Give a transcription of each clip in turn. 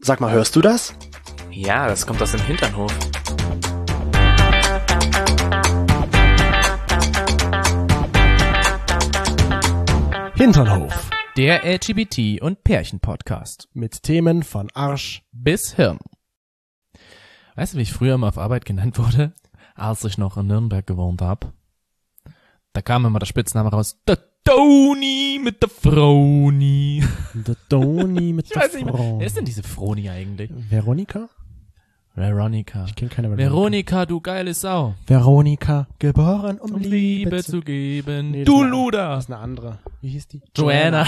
Sag mal, hörst du das? Ja, das kommt aus dem Hinternhof. Hinternhof. Der LGBT- und Pärchen-Podcast. Mit Themen von Arsch Bis Hirn. Weißt du, wie ich früher immer auf Arbeit genannt wurde, als ich noch in Nürnberg gewohnt habe? Da kam immer der Spitzname raus, der Toni mit der Froni. Der Toni mit Ich der weiß nicht mehr, Frau. wer ist denn diese Froni eigentlich? Veronika? Veronika. Ich kenne keine Veronika, du geile Sau. Veronika, geboren um Um Liebe Liebe zu geben. Nee, Du das Luder. ist eine andere. Wie hieß die? Joanna.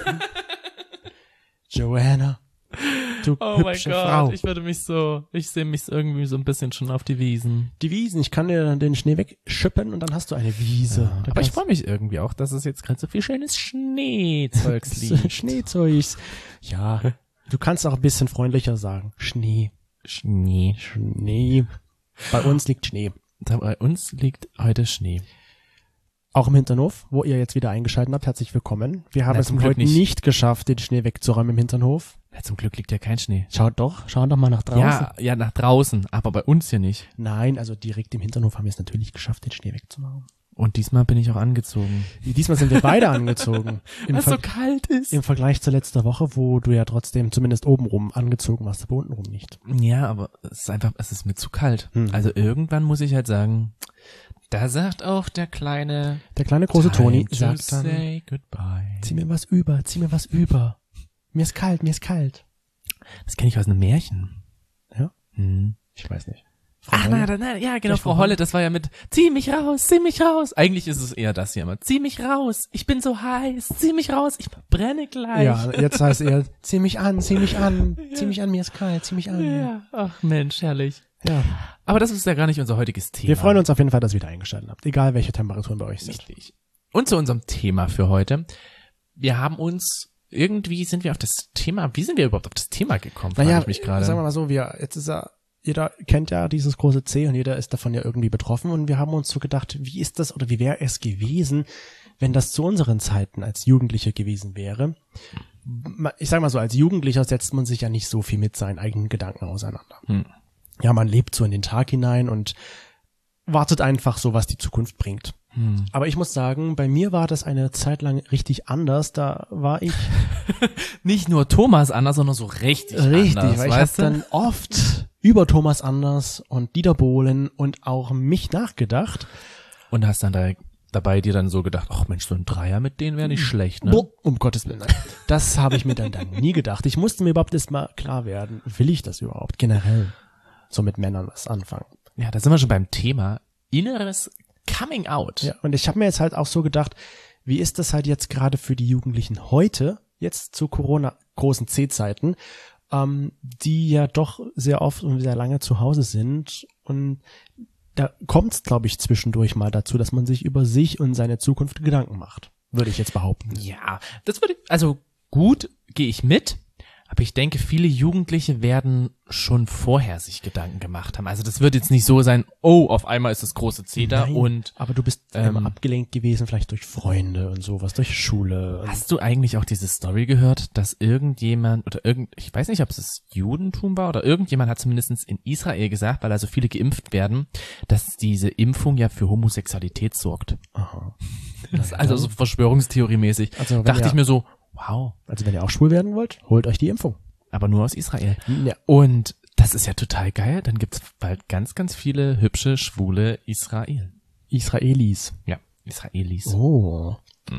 Joanna. Du Oh mein hübsche Gott, Frau. ich sehe mich irgendwie so ein bisschen schon auf die Wiesen. Die Wiesen, ich kann dir den Schnee wegschippen und dann hast du eine Wiese. Ja, Da aber ich kannst- freue mich irgendwie auch, dass es jetzt gerade so viel schönes Schneezeugs liegt. Schneezeugs. Ja, du kannst auch ein bisschen freundlicher sagen. Schnee. Schnee. Schnee. Bei uns liegt Schnee. Bei uns liegt heute Schnee. Auch im Hinternhof, wo ihr jetzt wieder eingeschaltet habt. Herzlich willkommen. Wir haben Na, es zum Glück heute nicht. nicht geschafft, den Schnee wegzuräumen im Hinternhof. Ja, zum Glück liegt ja kein Schnee. Schau doch mal nach draußen. Ja, nach draußen, aber bei uns hier nicht. Nein, also direkt im Hinternhof haben wir es natürlich geschafft, den Schnee wegzumachen. Und diesmal bin ich auch angezogen. Diesmal sind wir beide angezogen. Im, Weil es so kalt ist. Im Vergleich zur letzten Woche, wo du ja trotzdem zumindest obenrum angezogen warst, aber untenrum nicht. Ja, aber es ist mir zu kalt. Hm. Also irgendwann muss ich halt sagen, da sagt auch der kleine Der kleine große Toni Time to sagt dann, say goodbye. zieh mir was über. Mir ist kalt. Das kenne ich aus einem Märchen. Ja? Hm. Ich weiß nicht. Ach nein, ja, genau, Vielleicht Frau Holle, das war ja mit zieh mich raus. Eigentlich ist es eher das hier immer. Zieh mich raus, ich bin so heiß, zieh mich raus, ich brenne gleich. Ja, jetzt heißt er, zieh mich an, mir ist kalt, zieh mich an. Ja, ach Mensch, herrlich. Ja. Aber das ist ja gar nicht unser heutiges Thema. Wir freuen uns auf jeden Fall, dass ihr wieder eingeschaltet habt, egal welche Temperaturen bei euch sind. Richtig. Und zu unserem Thema für heute. Wir haben uns, irgendwie sind wir auf das Thema, wie sind wir überhaupt auf das Thema gekommen, frage ich mich gerade. sagen wir mal so, jetzt ist jeder kennt ja dieses große C und jeder ist davon ja irgendwie betroffen und wir haben uns so gedacht, wie ist das oder wie wäre es gewesen, wenn das zu unseren Zeiten als Jugendliche gewesen wäre. Ich sag mal so, als Jugendlicher setzt man sich ja nicht so viel mit seinen eigenen Gedanken auseinander. Ja, man lebt so in den Tag hinein und wartet einfach so, was die Zukunft bringt. Aber ich muss sagen, bei mir war das eine Zeit lang richtig anders. Da war ich Nicht nur Thomas anders, sondern so richtig anders, weil ich habe dann oft über Thomas Anders und Dieter Bohlen und auch mich nachgedacht. Und hast dann dabei dir dann so gedacht, ach Mensch, so ein Dreier mit denen wäre nicht schlecht, ne? Boah, um Gottes Willen, nein. Das habe ich mir dann nie gedacht. Ich musste mir überhaupt erst mal klar werden, will ich das überhaupt generell so mit Männern was anfangen? Ja, da sind wir schon beim Thema inneres Coming Out. Ja, und ich habe mir jetzt halt auch so gedacht, wie ist das halt jetzt gerade für die Jugendlichen heute, jetzt zu Corona großen C-Zeiten, die ja doch sehr oft und sehr lange zu Hause sind und da kommt es, glaube ich, zwischendurch mal dazu, dass man sich über sich und seine Zukunft Gedanken macht, würde ich jetzt behaupten. Ja, also gut, gehe ich mit. Aber ich denke, viele Jugendliche werden schon vorher sich Gedanken gemacht haben. Also das wird jetzt nicht so sein, oh, auf einmal ist das große C da Nein, und aber du bist immer abgelenkt gewesen, vielleicht durch Freunde und sowas, durch Schule. hast du eigentlich auch diese Story gehört, dass irgendjemand ich weiß nicht, ob es das Judentum war oder irgendjemand hat zumindest in Israel gesagt, weil also viele geimpft werden, dass diese Impfung ja für Homosexualität sorgt. Aha. Das ist also so Verschwörungstheorie-mäßig. Also wenn Dachte ihr- ich mir so, wow, Also wenn ihr auch schwul werden wollt, holt euch die Impfung. aber nur aus Israel. Ja. Und das ist ja total geil. Dann gibt's bald ganz, ganz viele hübsche, schwule Israelis. Ja, Israelis. Oh.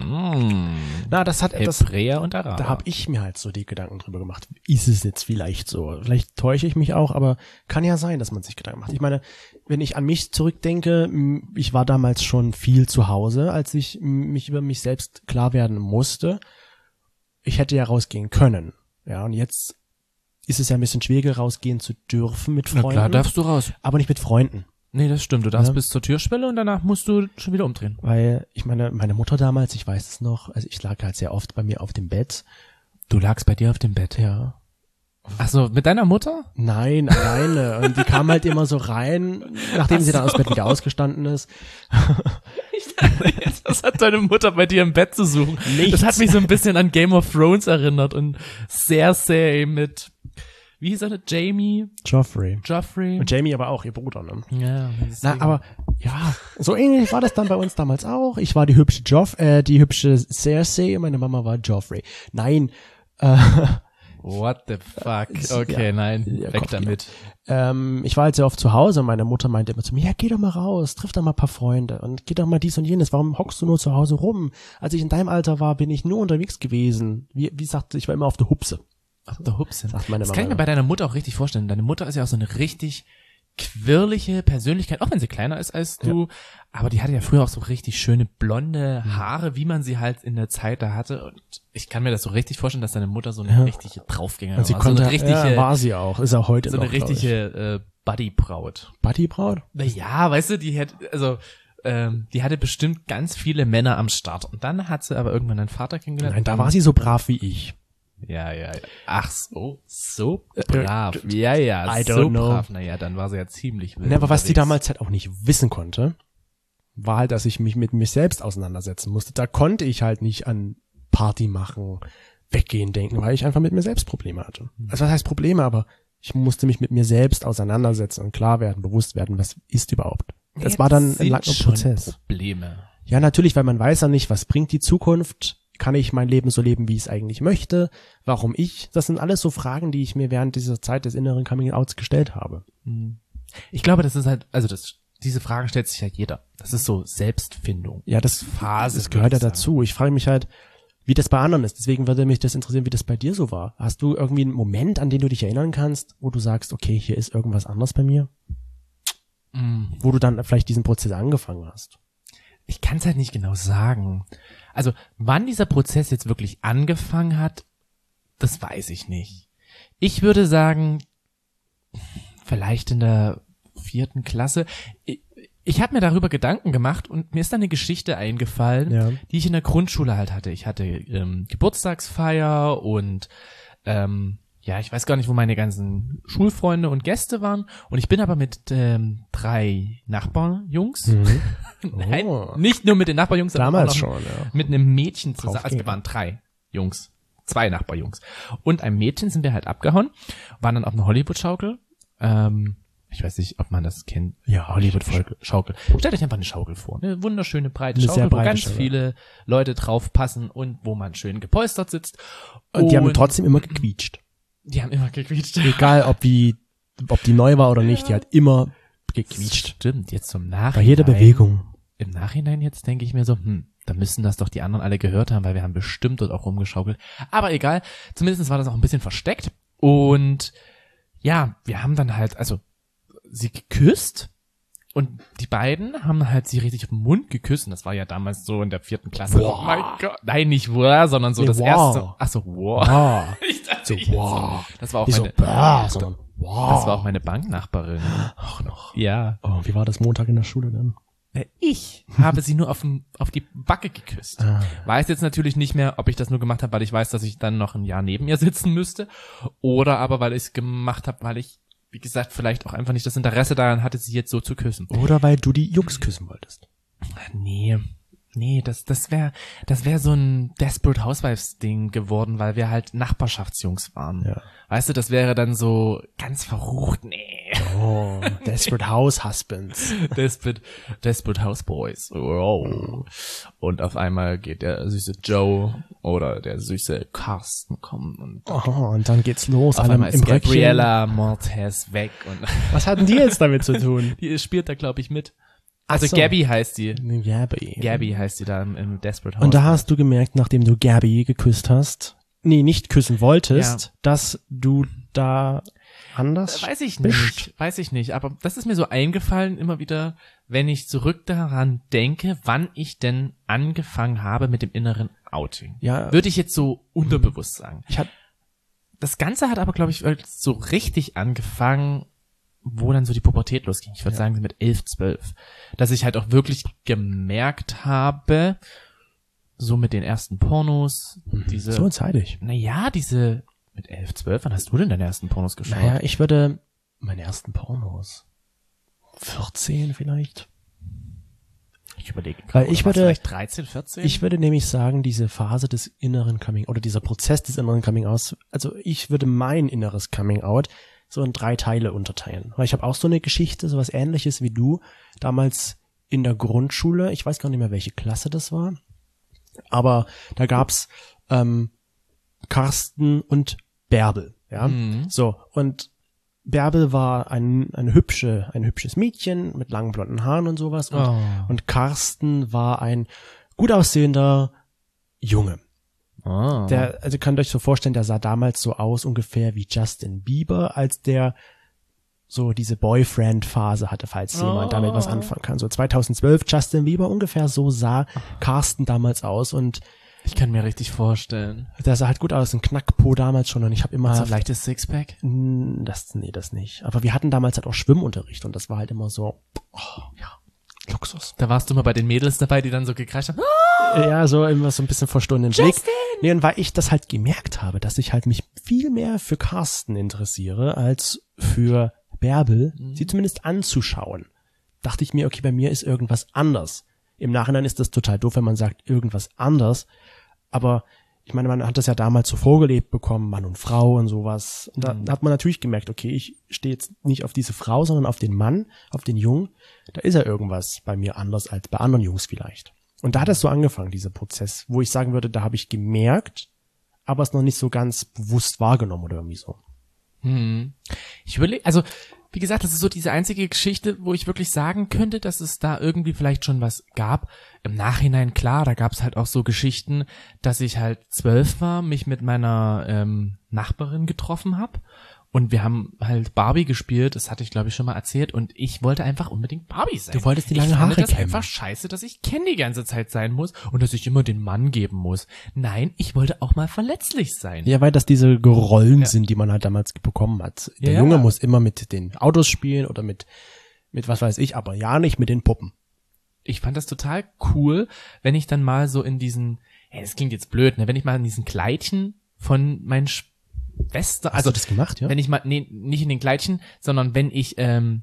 Na, das Hebräer und Araber. da habe ich mir halt so die Gedanken drüber gemacht. Ist es jetzt vielleicht so? Vielleicht täusche ich mich auch, aber kann ja sein, dass man sich Gedanken macht. Ich meine, wenn ich an mich zurückdenke, ich war damals schon viel zu Hause, als ich mich über mich selbst klar werden musste. Ich hätte ja rausgehen können. Ja, und jetzt ist es ja ein bisschen schwieriger, rausgehen zu dürfen mit Na Freunden. klar, darfst du raus. aber nicht mit Freunden. Nee, das stimmt. Du darfst Ja. bis zur Türschwelle und danach musst du schon wieder umdrehen. Weil, ich meine Mutter damals, ich weiß es noch, also ich lag halt sehr oft bei mir auf dem Bett. Du lagst bei dir auf dem Bett. Ja. Ach so, mit deiner Mutter? Nein, alleine. Und die kam halt immer so rein, nachdem sie dann aus dem Bett wieder ausgestanden ist. Was hat deine Mutter bei dir im Bett zu suchen? Nichts. Das hat mich so ein bisschen an Game of Thrones erinnert und Cersei mit wie hieß er? Jamie? Joffrey. Joffrey? Und Jamie aber auch, ihr Bruder, ne? Ja. Na, aber, ja, so ähnlich war das dann bei uns damals auch. Ich war die hübsche Cersei, meine Mama war Joffrey. Nein, What the fuck? Okay, Ja. nein, Ja, weg Kopf, damit. ich war halt sehr oft zu Hause und meine Mutter meinte immer zu mir, ja, geh doch mal raus, triff doch mal ein paar Freunde und geh doch mal dies und jenes, warum hockst du nur zu Hause rum? Als ich in deinem Alter war, bin ich nur unterwegs gewesen. Wie sagte, ich war immer auf der Hupse. Ach, der Hupsen. Sagt meine Das Mama kann ich mir immer. bei deiner Mutter auch richtig vorstellen. Deine Mutter ist ja auch so eine richtig quirlige Persönlichkeit, auch wenn sie kleiner ist als du. Aber die hatte ja früher auch so richtig schöne blonde Haare, wie man sie halt in der Zeit da hatte. Und ich kann mir das so richtig vorstellen, dass deine Mutter so eine richtige Draufgängerin Und sie war. konnte, so eine richtige, ja, war sie auch, ist auch heute so noch, eine richtige Buddy-Braut. Buddybraut? Ja, weißt du, die hatte bestimmt ganz viele Männer am Start. Und dann hat sie aber irgendwann einen Vater kennengelernt. Nein, da war sie so brav wie ich. Ja. Ach so brav. Ja, I so don't know. brav. Naja, dann war sie ja ziemlich wild. Ne, aber was die unterwegs. damals halt auch nicht wissen konnte, war halt, dass ich mich mit mir selbst auseinandersetzen musste. Da konnte ich halt nicht an Party machen, weggehen denken, weil ich einfach mit mir selbst Probleme hatte. Also was heißt Probleme, aber ich musste mich mit mir selbst auseinandersetzen und klar werden, bewusst werden, was ist überhaupt. Das Jetzt war dann ein sind langer schon Prozess. Probleme. Ja, natürlich, weil man weiß ja nicht, was bringt die Zukunft. Kann ich mein Leben so leben, wie ich es eigentlich möchte? Warum ich? Das sind alles so Fragen, die ich mir während dieser Zeit des inneren Coming-Outs gestellt habe. Ich glaube, das ist halt, diese Frage stellt sich ja jeder. Das ist so Selbstfindung. Ja, das Phase, das gehört ja würde ich dazu. Ich frage mich halt, wie das bei anderen ist. Deswegen würde mich das interessieren, wie das bei dir so war. Hast du irgendwie einen Moment, an den du dich erinnern kannst, wo du sagst, okay, hier ist irgendwas anders bei mir? Wo du dann vielleicht diesen Prozess angefangen hast? Ich kann es halt nicht genau sagen. Also, wann dieser Prozess jetzt wirklich angefangen hat, das weiß ich nicht. Ich würde sagen, vielleicht in der 4. Klasse. Ich habe mir darüber Gedanken gemacht und mir ist da eine Geschichte eingefallen, Ja. die ich in der Grundschule halt hatte. Ich hatte Geburtstagsfeier und ich weiß gar nicht, wo meine ganzen Schulfreunde und Gäste waren. Und ich bin aber mit 3 Nachbarjungs, nein, Oh. nicht nur mit den Nachbarjungs, sondern Damals auch noch schon, ja. mit einem Mädchen zusammen. Drauf Also wir gehen. waren 3 Jungs, 2 Nachbarjungs. Und einem Mädchen sind wir halt abgehauen, waren dann auf einer Hollywood-Schaukel. Ich weiß nicht, ob man das kennt. Ja, Hollywood-Schaukel. Stellt euch einfach eine Schaukel vor. Eine wunderschöne breite Eine Schaukel, sehr wo breite ganz Schaukel. viele Leute drauf passen und wo man schön gepolstert sitzt. Und die haben trotzdem immer gequietscht. Die haben immer gequietscht. Egal, ob die neu war oder nicht, die hat immer gequietscht. Stimmt, jetzt zum Nachhinein. Bei jeder Bewegung. Im Nachhinein jetzt denke ich mir so, da müssen das doch die anderen alle gehört haben, weil wir haben bestimmt dort auch rumgeschaukelt. Aber egal, zumindest war das auch ein bisschen versteckt. Und ja, wir haben dann halt, sie geküsst und die beiden haben halt sie richtig auf den Mund geküsst. Und das war ja damals so in der 4. Klasse. Wow. Oh mein Gott. Nein, nicht wow, sondern so Nee, das wow. erste. Ach so, wow. Wow. Ich dachte, So, wow. Das war auch Nicht so, meine, sondern wow. das war auch meine Banknachbarin. Ach noch. Ja. Oh, wie war das Montag in der Schule dann? Ich habe sie nur auf die Backe geküsst. Ah. Weiß jetzt natürlich nicht mehr, ob ich das nur gemacht habe, weil ich weiß, dass ich dann noch ein Jahr neben ihr sitzen müsste. Oder aber, weil ich es gemacht habe, weil ich, wie gesagt, vielleicht auch einfach nicht das Interesse daran hatte, sie jetzt so zu küssen. Oder weil du die Jungs küssen wolltest. Nee, das wäre so ein Desperate Housewives Ding geworden, weil wir halt Nachbarschaftsjungs waren. Ja. Weißt du, das wäre dann so ganz verrucht. Nee. Oh, Desperate House Husbands. Desperate Houseboys. Oh. Und auf einmal geht der süße Joe oder der süße Carsten kommen und Oh, und dann geht's los. auf alle einmal im ist Röckchen. Gabriella Montez weg und Was hatten die jetzt damit zu tun? die spielt da, glaube ich, mit. Also Ach so. Gabby heißt die. Gabby. Gabby heißt die da im Desperate House. Und da hast du gemerkt, nachdem du Gabby geküsst hast, nicht küssen wolltest, dass du da anders Weiß ich bist. nicht, aber das ist mir so eingefallen immer wieder, wenn ich zurück daran denke, wann ich denn angefangen habe mit dem inneren Outing. Ja. Würde ich jetzt so unterbewusst sagen. Ich hab, Das Ganze hat aber, glaube ich, so richtig angefangen, wo dann so die Pubertät losging. Ich würde sagen, mit 11, 12. Dass ich halt auch wirklich gemerkt habe, so mit den ersten Pornos, diese, so zeitig. diese, mit 11, 12, wann hast du denn deine ersten Pornos geschaut? Naja, ich würde meine ersten Pornos 14 vielleicht. Ich überlege Weil gerade, ich oder war's würde- vielleicht 13, 14? Ich würde nämlich sagen, diese Phase des inneren Coming oder dieser Prozess des inneren Coming Outs, also ich würde mein inneres Coming Out so in 3 Teile unterteilen. Weil ich habe auch so eine Geschichte, sowas ähnliches wie du, damals in der Grundschule, ich weiß gar nicht mehr, welche Klasse das war, aber da gab's Carsten und Bärbel, ja. So, und Bärbel war ein hübsches Mädchen mit langen blonden Haaren und sowas und Carsten war ein gut aussehender Junge. Also könnt ihr euch so vorstellen, der sah damals so aus ungefähr wie Justin Bieber, als der so diese Boyfriend-Phase hatte, falls jemand damit was anfangen kann. So 2012 Justin Bieber, ungefähr so sah Carsten damals aus und Ich kann mir richtig vorstellen. der sah halt gut aus, ein Knackpo damals schon und ich habe immer So ein leichtes Sixpack? das nicht. Aber wir hatten damals halt auch Schwimmunterricht und das war halt immer so, Luxus. Da warst du mal bei den Mädels dabei, die dann so gekreischt haben. Ja, so immer so ein bisschen verstohlenen Blick. Nee, und weil ich das halt gemerkt habe, dass ich halt mich viel mehr für Carsten interessiere als für Bärbel, sie zumindest anzuschauen, dachte ich mir, okay, bei mir ist irgendwas anders. Im Nachhinein ist das total doof, wenn man sagt, irgendwas anders. Aber ich meine, man hat das ja damals so vorgelebt bekommen, Mann und Frau und sowas. Und da hat man natürlich gemerkt, okay, ich stehe jetzt nicht auf diese Frau, sondern auf den Mann, auf den Jungen. Da ist ja irgendwas bei mir anders als bei anderen Jungs vielleicht. Und da hat es so angefangen, dieser Prozess, wo ich sagen würde, da habe ich gemerkt, aber es noch nicht so ganz bewusst wahrgenommen oder irgendwie so. Ich überlege, also wie gesagt, das ist so diese einzige Geschichte, wo ich wirklich sagen könnte, dass es da irgendwie vielleicht schon was gab. Im Nachhinein, klar, da gab es halt auch so Geschichten, dass ich halt 12 war, mich mit meiner Nachbarin getroffen habe und wir haben halt Barbie gespielt, das hatte ich glaube ich schon mal erzählt und ich wollte einfach unbedingt Barbie sein. Du wolltest die lange Ich Haare fand das kämmen. einfach scheiße, dass ich Ken die ganze Zeit sein muss und dass ich immer den Mann geben muss. Nein, ich wollte auch mal verletzlich sein. Ja, weil das diese Rollen sind, die man halt damals bekommen hat. Der Ja. Junge muss immer mit den Autos spielen oder mit was weiß ich, aber ja nicht mit den Puppen. Ich fand das total cool, wenn ich dann mal so in diesen, das klingt jetzt blöd, ne, wenn ich mal in diesen Kleidchen von meinen Schwester, Hast du das gemacht, ja? wenn ich mal, nee, nicht in den Kleidchen, sondern wenn ich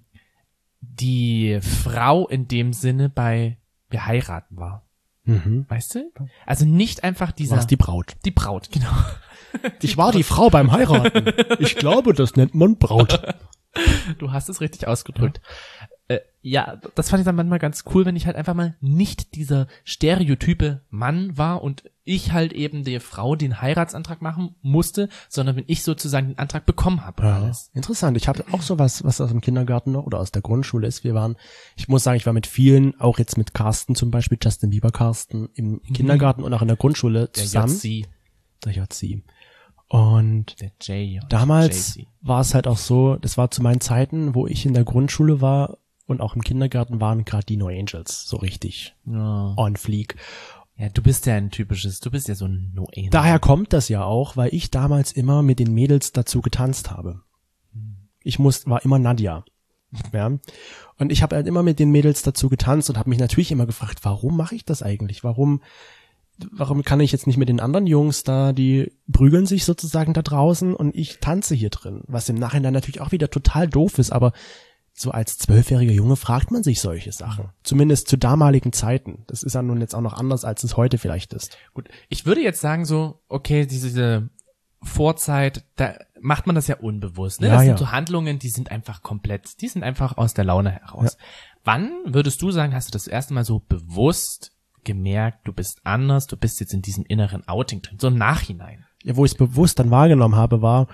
die Frau in dem Sinne bei wir heiraten war. Weißt du? Also nicht einfach Du dieser, warst die Braut. die Braut, genau. Ich war die Frau beim Heiraten. Ich glaube, das nennt man Braut. Du hast es richtig ausgedrückt. Ja, das fand ich dann manchmal ganz cool, wenn ich halt einfach mal nicht dieser stereotype Mann war und ich halt eben der Frau den Heiratsantrag machen musste, sondern wenn ich sozusagen den Antrag bekommen habe. und alles. Interessant. Ich habe auch sowas, was aus dem Kindergarten noch oder aus der Grundschule ist. Ich muss sagen, ich war mit vielen, auch jetzt mit Carsten zum Beispiel, Justin Bieber Carsten, im Kindergarten und auch in der Grundschule Der zusammen. JC, Der JC. Und der J. damals JC. war es halt auch so, das war zu meinen Zeiten, wo ich in der Grundschule war und auch im Kindergarten waren gerade die No Angels so richtig Ja. on fleek. Ja, du bist ja so ein No-Angel. Daher kommt das ja auch, weil ich damals immer mit den Mädels dazu getanzt habe. War immer Nadja. Ja. Und ich habe halt immer mit den Mädels dazu getanzt und habe mich natürlich immer gefragt, warum mache ich das eigentlich? Warum kann ich jetzt nicht mit den anderen Jungs da, die prügeln sich sozusagen da draußen und ich tanze hier drin? Was im Nachhinein natürlich auch wieder total doof ist, aber so als 12-jähriger Junge fragt man sich solche Sachen. Zumindest zu damaligen Zeiten. Das ist ja nun jetzt auch noch anders, als es heute vielleicht ist. Gut, ich würde jetzt sagen so, okay, diese Vorzeit, da macht man das ja unbewusst. Ne? Ja, Das sind ja. so Handlungen, die sind einfach aus der Laune heraus. Ja. Wann würdest du sagen, hast du das erste Mal so bewusst gemerkt, du bist anders, du bist jetzt in diesem inneren Outing drin, so im Nachhinein? Ja, wo ich es bewusst dann wahrgenommen habe, war,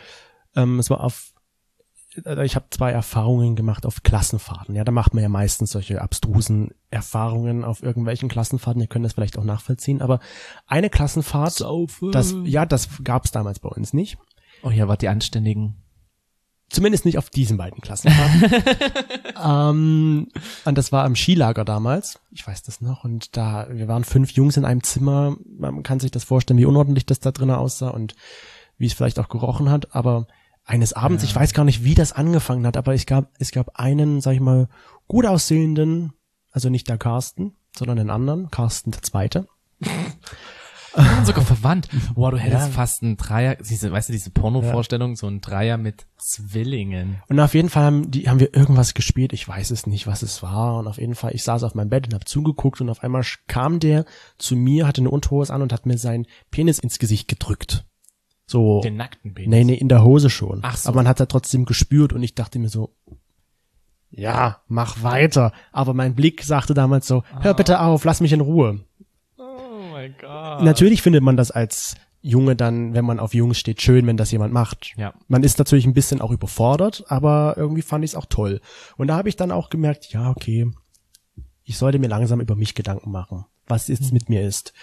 ich habe 2 Erfahrungen gemacht auf Klassenfahrten. Ja, da macht man ja meistens solche abstrusen Erfahrungen auf irgendwelchen Klassenfahrten. Ihr könnt das vielleicht auch nachvollziehen. Aber eine Klassenfahrt, das gab es damals bei uns nicht. Oh ja, wart die Anständigen. Zumindest nicht auf diesen beiden Klassenfahrten. Und das war am Skilager damals. Ich weiß das noch. Und wir waren 5 Jungs in einem Zimmer. Man kann sich das vorstellen, wie unordentlich das da drinnen aussah und wie es vielleicht auch gerochen hat. Aber eines Abends, ich weiß gar nicht, wie das angefangen hat, aber es gab einen, sag ich mal, gut aussehenden, also nicht der Carsten, sondern den anderen, Carsten der Zweite. Wir waren sogar verwandt. Boah, du hättest Ja. fast einen Dreier, diese Porno-Vorstellung, so ein Dreier mit Zwillingen. Und auf jeden Fall haben wir irgendwas gespielt, ich weiß es nicht, was es war. Und auf jeden Fall, ich saß auf meinem Bett und habe zugeguckt und auf einmal kam der zu mir, hatte eine Unterhose an und hat mir seinen Penis ins Gesicht gedrückt. So. Den nackten Penis. Nee, in der Hose schon. Ach so. Aber man hat da trotzdem gespürt und ich dachte mir so, ja, mach weiter. Aber mein Blick sagte damals so, hör bitte auf, lass mich in Ruhe. Oh mein Gott. Natürlich findet man das als Junge dann, wenn man auf Jungs steht, schön, wenn das jemand macht. Ja. Man ist natürlich ein bisschen auch überfordert, aber irgendwie fand ich es auch toll. Und da habe ich dann auch gemerkt, ja, okay, ich sollte mir langsam über mich Gedanken machen, was jetzt mit mir ist.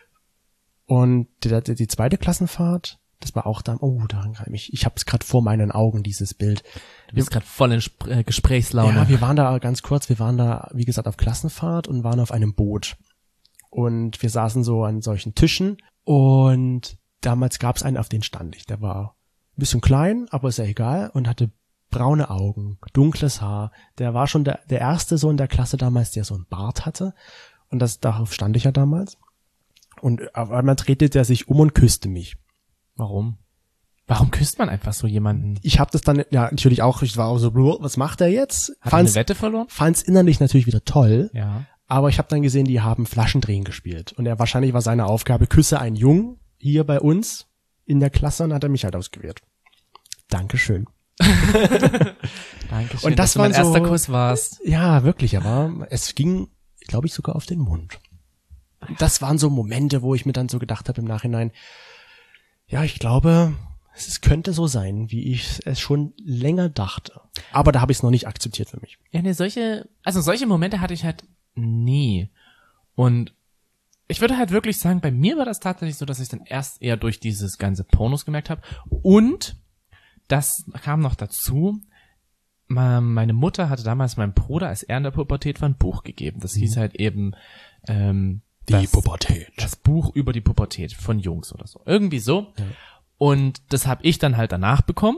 Und die zweite Klassenfahrt, das war auch dann, daran kann ich habe es gerade vor meinen Augen, dieses Bild. Du bist gerade voll in Gesprächslaune. Ja, wir waren da ganz kurz, wie gesagt, auf Klassenfahrt und waren auf einem Boot. Und wir saßen so an solchen Tischen und damals gab es einen, auf den stand ich. Der war ein bisschen klein, aber ist ja egal und hatte braune Augen, dunkles Haar. Der war schon der erste so in der Klasse damals, der so einen Bart hatte. Und darauf stand ich ja damals. Und auf einmal drehte der sich um und küsste mich. Warum? Warum küsst man einfach so jemanden? Ich habe das dann, ja, natürlich auch, ich war auch so, was macht er jetzt? Hat er eine Wette verloren? Fand's innerlich natürlich wieder toll. Ja. Aber ich habe dann gesehen, die haben Flaschendrehen gespielt. Und wahrscheinlich war seine Aufgabe, küsse einen Jungen hier bei uns in der Klasse und hat er mich halt ausgewählt. Dankeschön. Dankeschön, Und das dass du mein war so- erster Kuss warst. Ja, wirklich, aber es ging, glaube ich, sogar auf den Mund. Das waren so Momente, wo ich mir dann so gedacht habe im Nachhinein, ja, ich glaube, es könnte so sein, wie ich es schon länger dachte. Aber da habe ich es noch nicht akzeptiert für mich. Ja, nee, solche Momente hatte ich halt nie. Und ich würde halt wirklich sagen, bei mir war das tatsächlich so, dass ich dann erst eher durch dieses ganze Pornos gemerkt habe. Und das kam noch dazu. Meine Mutter hatte damals meinem Bruder, als er in der Pubertät war, ein Buch gegeben. Das hieß halt eben Pubertät. das Buch über die Pubertät von Jungs oder so. Irgendwie so. Ja. Und das habe ich dann halt danach bekommen.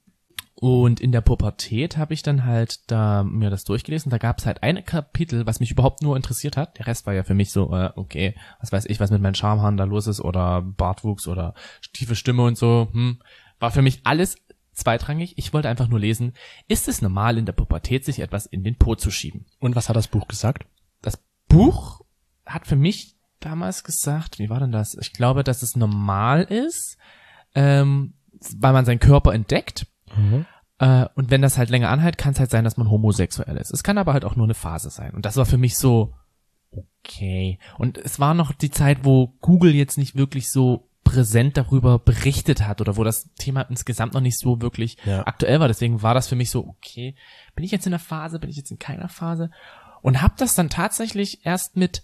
Und in der Pubertät habe ich dann halt da mir das durchgelesen. Da gab es halt ein Kapitel, was mich überhaupt nur interessiert hat. Der Rest war ja für mich so, okay, was weiß ich, was mit meinen Schamhaaren da los ist oder Bartwuchs oder tiefe Stimme und so. War für mich alles zweitrangig. Ich wollte einfach nur lesen, ist es normal in der Pubertät, sich etwas in den Po zu schieben? Und was hat das Buch gesagt? Das Buch hat für mich damals gesagt, wie war denn das? Ich glaube, dass es normal ist, weil man seinen Körper entdeckt. Und wenn das halt länger anhält, kann es halt sein, dass man homosexuell ist. Es kann aber halt auch nur eine Phase sein. Und das war für mich so, okay. Und es war noch die Zeit, wo Google jetzt nicht wirklich so präsent darüber berichtet hat oder wo das Thema insgesamt noch nicht so wirklich aktuell war. Deswegen war das für mich so, okay, bin ich jetzt in einer Phase, bin ich jetzt in keiner Phase? Und habe das dann tatsächlich erst mit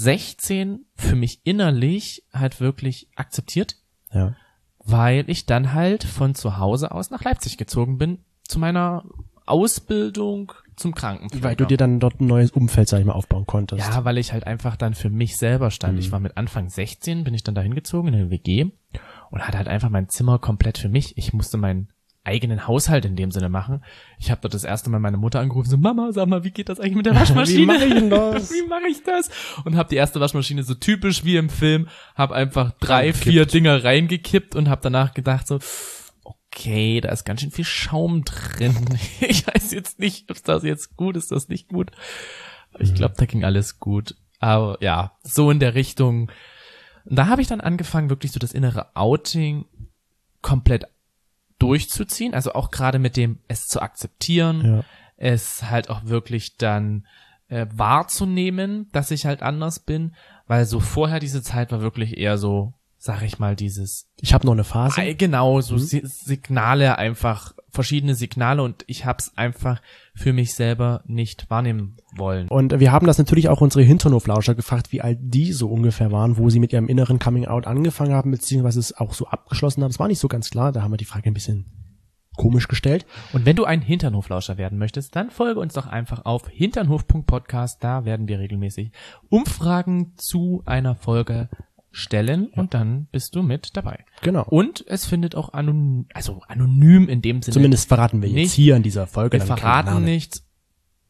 16 für mich innerlich halt wirklich akzeptiert. Ja. Weil ich dann halt von zu Hause aus nach Leipzig gezogen bin, zu meiner Ausbildung zum Krankenpfleger. Weil du dir dann dort ein neues Umfeld, sag ich mal, aufbauen konntest. Ja, weil ich halt einfach dann für mich selber stand. Ich war mit Anfang 16, bin ich dann dahin gezogen in eine WG und hatte halt einfach mein Zimmer komplett für mich. Ich musste meinen eigenen Haushalt in dem Sinne machen. Ich habe dort das erste Mal meine Mutter angerufen, so, Mama, sag mal, wie geht das eigentlich mit der Waschmaschine? Wie mache ich denn das? Wie mache ich das? Und habe die erste Waschmaschine so typisch wie im Film, habe einfach 3, Reingekippt. 4 Dinger reingekippt und habe danach gedacht so, okay, da ist ganz schön viel Schaum drin. Ich weiß jetzt nicht, ob das jetzt gut ist, das nicht gut. Ich glaube, da ging alles gut. Aber ja, so in der Richtung. Und da habe ich dann angefangen, wirklich so das innere Outing komplett durchzuziehen. Also auch gerade mit dem, es zu akzeptieren, Ja. es halt auch wirklich dann wahrzunehmen, dass ich halt anders bin. Weil so vorher diese Zeit war wirklich eher so, sag ich mal, dieses Ich habe noch eine Phase. genau, so Signale einfach, verschiedene Signale und ich hab's einfach für mich selber nicht wahrnehmen wollen. Und wir haben das natürlich auch unsere Hinternhoflauscher gefragt, wie alt die so ungefähr waren, wo sie mit ihrem inneren Coming-out angefangen haben, beziehungsweise es auch so abgeschlossen haben. Es war nicht so ganz klar, da haben wir die Frage ein bisschen komisch gestellt. Und wenn du ein Hinternhoflauscher werden möchtest, dann folge uns doch einfach auf hinternhof.podcast, da werden wir regelmäßig Umfragen zu einer Folge stellen und dann bist du mit dabei. Genau. Und es findet auch anonym in dem Sinne. Zumindest verraten wir jetzt nicht. hier in dieser Folge. Wir dann keinen verraten Namen. nichts.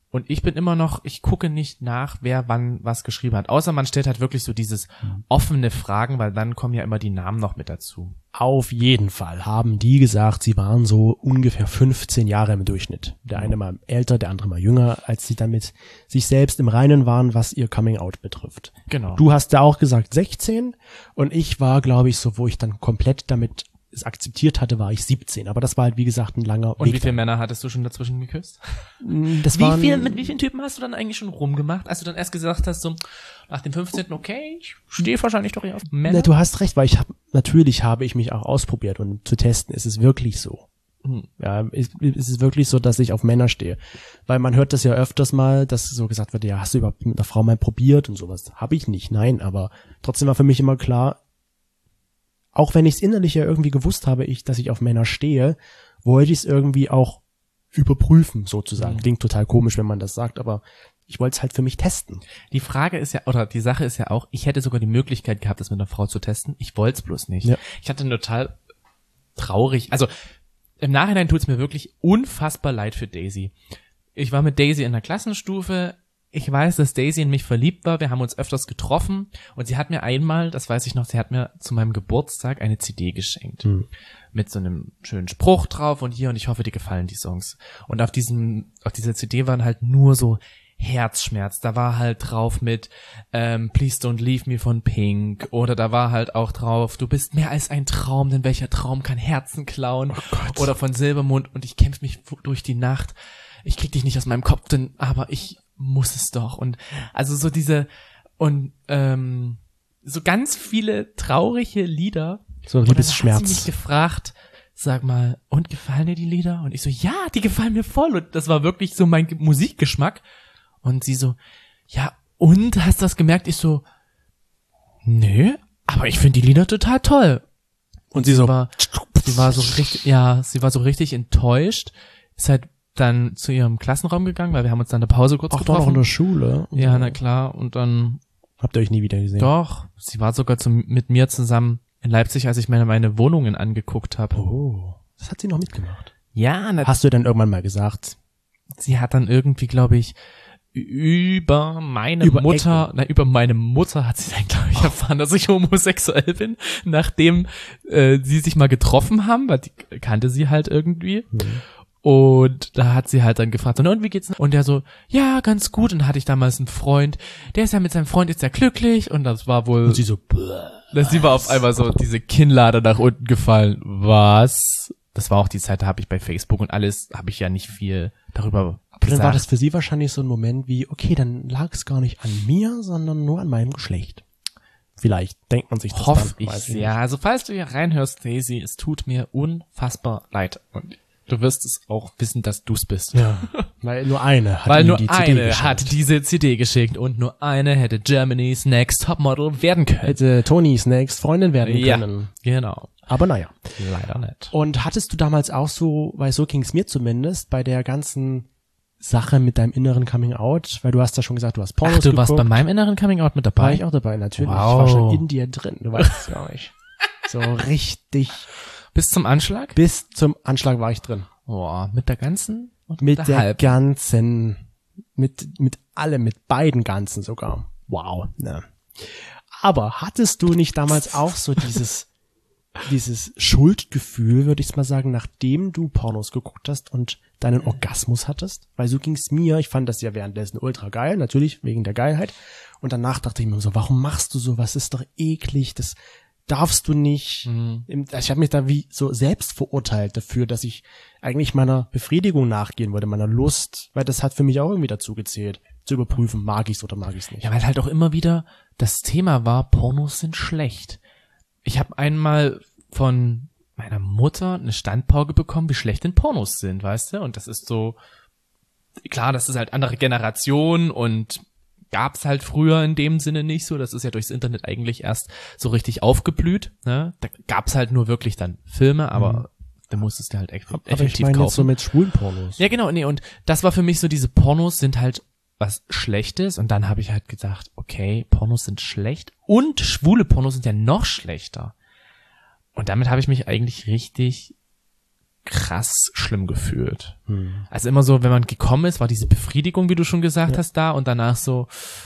Und ich bin immer noch, ich gucke nicht nach, wer wann was geschrieben hat. Außer man stellt halt wirklich so dieses offene Fragen, weil dann kommen ja immer die Namen noch mit dazu. Auf jeden Fall haben die gesagt, sie waren so ungefähr 15 Jahre im Durchschnitt. Der eine mal älter, der andere mal jünger, als sie damit sich selbst im Reinen waren, was ihr Coming-out betrifft. Genau. Du hast ja auch gesagt 16 und ich war, glaube ich, so, wo ich dann komplett damit es akzeptiert hatte, war ich 17. Aber das war halt, wie gesagt, ein langer Und Weg. wie viele Männer hattest du schon dazwischen geküsst? Das Mit wie vielen Typen hast du dann eigentlich schon rumgemacht? Als du dann erst gesagt hast, so nach dem 15. okay, ich stehe wahrscheinlich doch eher auf Männer. Na, du hast recht, weil natürlich habe ich mich auch ausprobiert und zu testen ist es wirklich so. Ja, es ist wirklich so, dass ich auf Männer stehe. Weil man hört das ja öfters mal, dass so gesagt wird, ja, hast du überhaupt mit einer Frau mal probiert und sowas. Habe ich nicht, nein, aber trotzdem war für mich immer klar, auch wenn ich es innerlich ja irgendwie gewusst habe, dass ich auf Männer stehe, wollte ich es irgendwie auch überprüfen, sozusagen. Klingt total komisch, wenn man das sagt, aber ich wollte es halt für mich testen. Die Frage ist ja, oder die Sache ist ja auch, ich hätte sogar die Möglichkeit gehabt, das mit einer Frau zu testen. Ich wollte es bloß nicht. Ja. Ich hatte total traurig, also im Nachhinein tut es mir wirklich unfassbar leid für Daisy. Ich war mit Daisy in der Klassenstufe. Ich weiß, dass Daisy in mich verliebt war. Wir haben uns öfters getroffen und sie hat mir einmal, das weiß ich noch, sie hat mir zu meinem Geburtstag eine CD geschenkt. Mit so einem schönen Spruch drauf und hier und ich hoffe, dir gefallen die Songs. Und auf dieser CD waren halt nur so Herzschmerz. Da war halt drauf mit Please Don't Leave Me von Pink oder da war halt auch drauf, du bist mehr als ein Traum, denn welcher Traum kann Herzen klauen? Oh Gott. Oder von Silbermond und ich kämpfe mich durch die Nacht. Ich krieg dich nicht aus meinem Kopf, denn aber ich muss es doch. Und also so diese und so ganz viele traurige Lieder. So Und dann hat sie Liebesschmerz. mich gefragt, sag mal, und gefallen dir die Lieder? Und ich so, ja, die gefallen mir voll. Und das war wirklich so mein Musikgeschmack. Und sie so, ja, und hast du das gemerkt? Ich so, nö, aber ich finde die Lieder total toll. Und sie so, Sie war so richtig enttäuscht. Ist halt dann zu ihrem Klassenraum gegangen, weil wir haben uns dann in der Pause kurz auch doch noch in getroffen. der Schule. Ja, na klar. Und dann, Habt ihr euch nie wieder gesehen? doch, sie war sogar mit mir zusammen in Leipzig, als ich mir meine Wohnungen angeguckt habe. Oh, das hat sie noch mitgemacht. Ja, Hast du denn irgendwann mal gesagt? sie hat dann irgendwie, glaube ich, über meine Über Mutter hat sie dann, glaube ich, erfahren, dass ich homosexuell bin, nachdem sie sich mal getroffen haben, weil die kannte sie halt irgendwie. Und da hat sie halt dann gefragt, und wie geht's? Und der so, ja, ganz gut. Und dann hatte ich damals einen Freund, der ist ja mit seinem Freund jetzt ja glücklich. Und das war wohl, Und sie so, sie war auf einmal so diese Kinnlade nach unten gefallen. Was? Das war auch die Zeit, da habe ich bei Facebook und alles, habe ich ja nicht viel darüber aber dann war gesagt. das für sie wahrscheinlich so ein Moment wie, okay, dann lag es gar nicht an mir, sondern nur an meinem Geschlecht. Vielleicht denkt man sich das Hoffe dann. ich weiß sehr. Also falls du hier reinhörst, Daisy, es tut mir unfassbar leid. Und du wirst es auch wissen, dass du's bist. Ja, weil nur eine hat Weil ihm nur die CD eine geschenkt. hat diese CD geschickt und nur eine hätte Germany's Next Topmodel werden können. Hätte Tonys Next Freundin werden Ja, können. genau. Aber naja. Leider nicht. Und hattest du damals auch so, weil so ging's mir zumindest, bei der ganzen Sache mit deinem inneren Coming Out, weil du hast ja schon gesagt, du hast Pornos Ach, du warst geguckt. bei meinem inneren Coming Out mit War dabei? ich auch dabei, natürlich. Wow. Ich war schon in dir drin, du weißt es gar nicht. So richtig. Bis zum Anschlag? Bis zum Anschlag war ich drin. Boah, mit der ganzen? Und Mit der halben? ganzen, mit allem, mit beiden ganzen sogar. Wow. Ne. Aber hattest du nicht damals auch so dieses Schuldgefühl, würde ich mal sagen, nachdem du Pornos geguckt hast und deinen Orgasmus hattest? Weil so ging's mir. Ich fand das ja währenddessen ultra geil, natürlich wegen der Geilheit. Und danach dachte ich mir so, warum machst du sowas? Das ist doch eklig, das darfst du nicht. Ich habe mich da wie so selbst verurteilt dafür, dass ich eigentlich meiner Befriedigung nachgehen wollte, meiner Lust, weil das hat für mich auch irgendwie dazu gezählt, zu überprüfen, mag ich's oder mag ich's nicht. Ja, weil halt auch immer wieder das Thema war, Pornos sind schlecht. Ich habe einmal von meiner Mutter eine Standpauke bekommen, wie schlecht denn Pornos sind, weißt du? Und das ist so, klar, das ist halt andere Generation und gab's halt früher in dem Sinne nicht so. Das ist ja durchs Internet eigentlich erst so richtig aufgeblüht. Ne? Da gab's halt nur wirklich dann Filme, aber da musstest du halt Aber effektiv ich meine kaufen. jetzt so mit schwulen Pornos. Ja, genau, nee, und das war für mich so, diese Pornos sind halt was Schlechtes und dann habe ich halt gedacht, okay, Pornos sind schlecht und schwule Pornos sind ja noch schlechter. Und damit habe ich mich eigentlich richtig krass schlimm gefühlt. Also immer so, wenn man gekommen ist, war diese Befriedigung, wie du schon gesagt hast, da und danach so,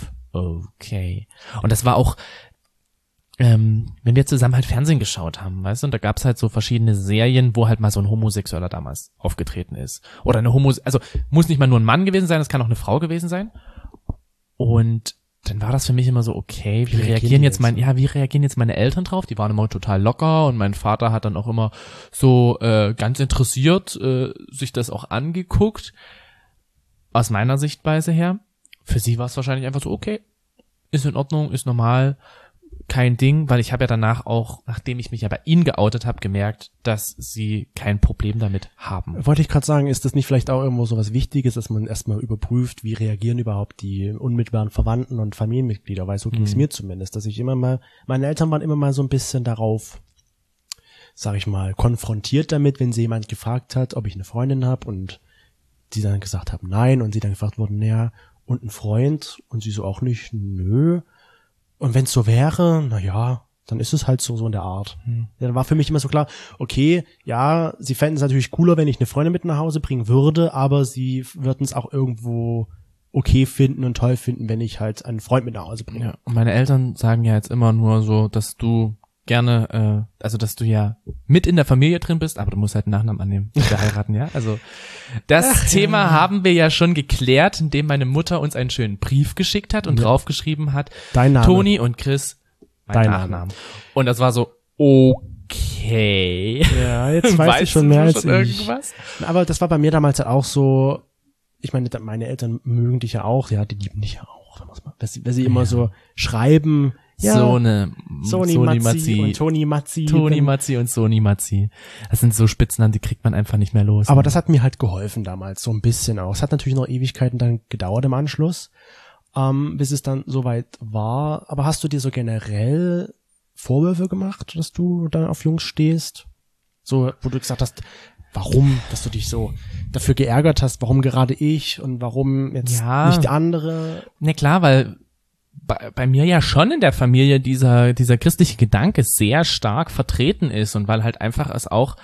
okay. Und das war auch, wenn wir zusammen halt Fernsehen geschaut haben, weißt du, und da gab's halt so verschiedene Serien, wo halt mal so ein Homosexueller damals aufgetreten ist. Oder eine also muss nicht mal nur ein Mann gewesen sein, es kann auch eine Frau gewesen sein. Und dann war das für mich immer so, okay, wie reagieren jetzt meine Eltern drauf? Die waren immer total locker und mein Vater hat dann auch immer so ganz interessiert sich das auch angeguckt. Aus meiner Sichtweise her. Für sie war es wahrscheinlich einfach so, okay, ist in Ordnung, ist normal, kein Ding, weil ich habe ja danach auch, nachdem ich mich ja bei ihnen geoutet habe, gemerkt, dass sie kein Problem damit haben. Wollte ich gerade sagen, ist das nicht vielleicht auch irgendwo so was Wichtiges, dass man erstmal überprüft, wie reagieren überhaupt die unmittelbaren Verwandten und Familienmitglieder, weil so ging es mir zumindest, dass ich immer mal, meine Eltern waren immer mal so ein bisschen darauf, sag ich mal, konfrontiert damit, wenn sie jemand gefragt hat, ob ich eine Freundin habe und die dann gesagt haben, nein, und sie dann gefragt wurden, naja, und ein Freund, und sie so auch nicht, nö. Und wenn es so wäre, na ja, dann ist es halt so in der Art. Ja, dann war für mich immer so klar, okay, ja, sie fänden es natürlich cooler, wenn ich eine Freundin mit nach Hause bringen würde, aber sie würden es auch irgendwo okay finden und toll finden, wenn ich halt einen Freund mit nach Hause bringe. Ja, und meine Eltern sagen ja jetzt immer nur so, dass du gerne, also dass du ja mit in der Familie drin bist, aber du musst halt einen Nachnamen annehmen, wir heiraten, ja. Also das Thema haben wir ja schon geklärt, indem meine Mutter uns einen schönen Brief geschickt hat und draufgeschrieben hat, Dein Name. Toni und Chris, mein Nachnamen. Und das war so, okay. Ja, jetzt weiß ich schon mehr als ich. Irgendwas? Aber das war bei mir damals halt auch so, ich meine, meine Eltern mögen dich ja auch, ja, die lieben dich ja auch, wenn sie immer so schreiben, ja, Sony Matzi und Toni Matzi. Toni Matzi und Sony Matzi. Das sind so Spitznamen, die kriegt man einfach nicht mehr los. Aber das hat mir halt geholfen damals, so ein bisschen auch. Es hat natürlich noch Ewigkeiten dann gedauert im Anschluss, bis es dann soweit war. Aber hast du dir so generell Vorwürfe gemacht, dass du dann auf Jungs stehst? So, wo du gesagt hast, warum, dass du dich so dafür geärgert hast, warum gerade ich und warum jetzt nicht andere? Ne, klar, weil bei mir ja schon in der Familie dieser christliche Gedanke sehr stark vertreten ist und weil halt einfach es auch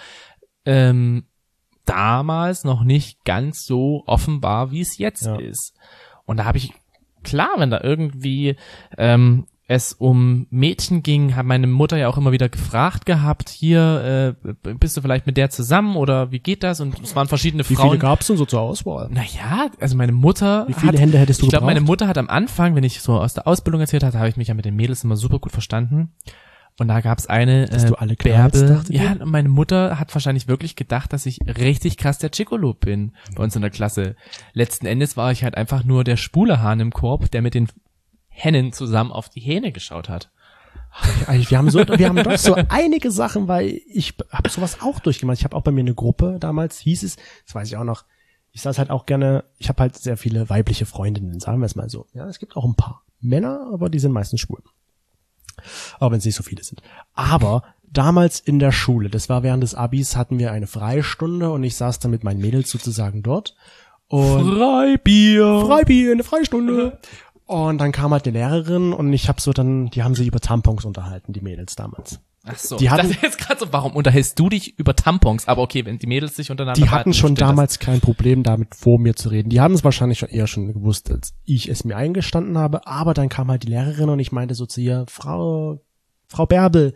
damals noch nicht ganz so offen war, wie es jetzt ist. Und da habe ich, klar, wenn da irgendwie es um Mädchen ging, hat meine Mutter ja auch immer wieder gefragt gehabt, hier, bist du vielleicht mit der zusammen oder wie geht das? Und es waren verschiedene Frauen. Wie viele gab's denn so zur Auswahl? Naja, also meine Mutter Wie viele Hände hättest du Ich glaube, gebraucht? meine Mutter hat am Anfang, wenn ich so aus der Ausbildung erzählt hatte, habe ich mich ja mit den Mädels immer super gut verstanden. Und da gab's eine Dass du alle knallst, Bärbel. dachtet Ja, ihr? und meine Mutter hat wahrscheinlich wirklich gedacht, dass ich richtig krass der Gigolo bin bei uns in der Klasse. Letzten Endes war ich halt einfach nur der schwule Hahn im Korb, der mit den Hennen zusammen auf die Hähne geschaut hat. Wir haben doch so einige Sachen, weil ich habe sowas auch durchgemacht. Ich habe auch bei mir eine Gruppe, damals hieß es, das weiß ich auch noch, ich saß halt auch gerne, ich habe halt sehr viele weibliche Freundinnen, sagen wir es mal so. Ja, es gibt auch ein paar Männer, aber die sind meistens schwul. Auch wenn es nicht so viele sind. Aber damals in der Schule, das war während des Abis, hatten wir eine Freistunde und ich saß dann mit meinen Mädels sozusagen dort. Und Freibier, eine Freistunde. Und dann kam halt eine Lehrerin und ich habe so dann, die haben sich über Tampons unterhalten, die Mädels damals. Ach so, Die hatten- ich dachte jetzt gerade so, warum unterhältst du dich über Tampons? Aber okay, wenn die Mädels sich untereinander Die hatten halten, schon verstehe das. damals kein Problem damit, vor mir zu reden. Die haben es wahrscheinlich schon eher schon gewusst, als ich es mir eingestanden habe. Aber dann kam halt die Lehrerin und ich meinte so zu ihr, Frau Bärbel.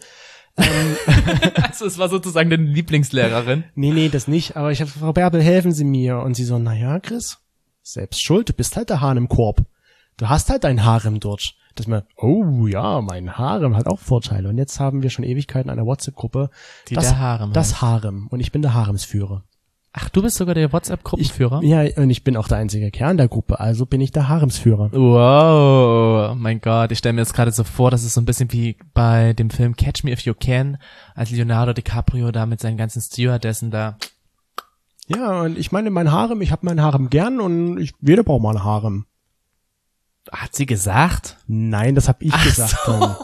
Also es war sozusagen deine Lieblingslehrerin. Nee, das nicht. Aber ich habe, Frau Bärbel, helfen Sie mir. Und sie so, naja, Chris, selbst schuld, du bist halt der Hahn im Korb. Du hast halt dein Harem dort. Das mir, oh ja, mein Harem hat auch Vorteile. Und jetzt haben wir schon Ewigkeiten eine WhatsApp-Gruppe. Die der Harem heißt. Das Harem. Und ich bin der Haremsführer. Ach, du bist sogar der WhatsApp-Gruppenführer? Ja, und ich bin auch der einzige Kerl in der Gruppe, also bin ich der Haremsführer. Wow, mein Gott, ich stelle mir jetzt gerade so vor, das ist so ein bisschen wie bei dem Film Catch Me If You Can, als Leonardo DiCaprio da mit seinen ganzen Stewardessen da. Ja, und ich meine, mein Harem, ich habe mein Harem gern und jeder braucht mal ein Harem. Hat sie gesagt? Nein, das habe ich gesagt. Dann.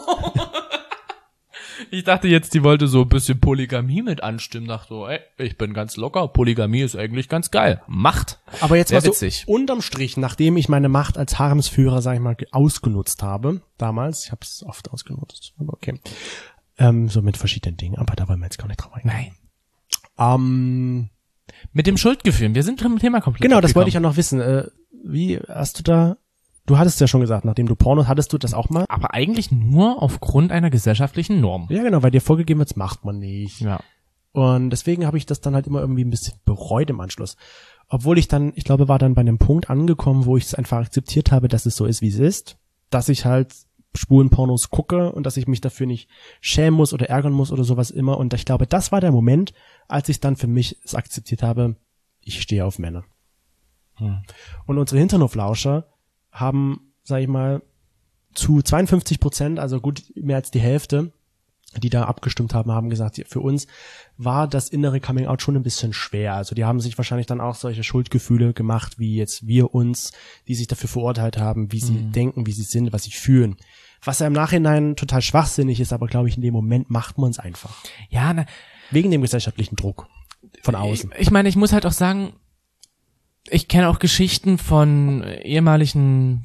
Ich dachte jetzt, die wollte so ein bisschen Polygamie mit anstimmen. Dachte so, ey, ich bin ganz locker, Polygamie ist eigentlich ganz geil. Macht. Aber jetzt Sehr mal so witzig. unterm Strich, nachdem ich meine Macht als Haremsführer, sag ich mal, ausgenutzt habe, damals, ich habe es oft ausgenutzt, aber okay, so mit verschiedenen Dingen, aber da wollen wir jetzt gar nicht drauf eingehen. Nein. Mit dem Schuldgefühl. Wir sind vom Thema komplett Genau, das wollte ich abgekommen. ja noch wissen. Wie hast du hattest ja schon gesagt, nachdem du Pornos, hattest du das auch mal? Aber eigentlich nur aufgrund einer gesellschaftlichen Norm. Ja, genau, weil dir vorgegeben wird, das macht man nicht. Ja. Und deswegen habe ich das dann halt immer irgendwie ein bisschen bereut im Anschluss. Obwohl ich glaube, war dann bei einem Punkt angekommen, wo ich es einfach akzeptiert habe, dass es so ist, wie es ist. Dass ich halt Schwulenpornos gucke und dass ich mich dafür nicht schämen muss oder ärgern muss oder sowas immer. Und ich glaube, das war der Moment, als ich dann für mich es akzeptiert habe, ich stehe auf Männer. Und unsere Hinternhoflauscher haben, sag ich mal, zu 52%, also gut mehr als die Hälfte, die da abgestimmt haben gesagt, für uns war das innere Coming-out schon ein bisschen schwer. Also die haben sich wahrscheinlich dann auch solche Schuldgefühle gemacht, wie jetzt wir uns, die sich dafür verurteilt haben, wie sie denken, wie sie sind, was sie fühlen. Was ja im Nachhinein total schwachsinnig ist, aber glaube ich, in dem Moment macht man es einfach. Ja, Wegen dem gesellschaftlichen Druck von außen. Ich meine, ich muss halt auch sagen, ich kenne auch Geschichten von ehemaligen